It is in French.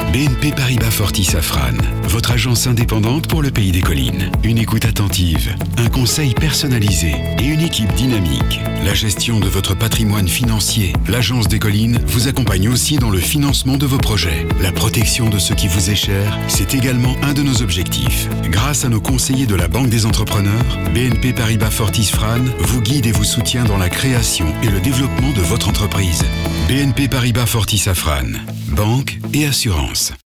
BNP Paribas Fortis Safran, votre agence indépendante pour le pays des collines. Une écoute attentive, un conseil personnalisé et une équipe dynamique. La gestion de votre patrimoine financier, l'agence des collines vous accompagne aussi dans le financement de vos projets. La protection de ce qui vous est cher, c'est également un de nos objectifs. Grâce à nos conseillers de la Banque des entrepreneurs, BNP Paribas Fortis Safran vous guide et vous soutient dans la création et le développement de votre entreprise. BNP Paribas Fortis Safran, banque et assurance.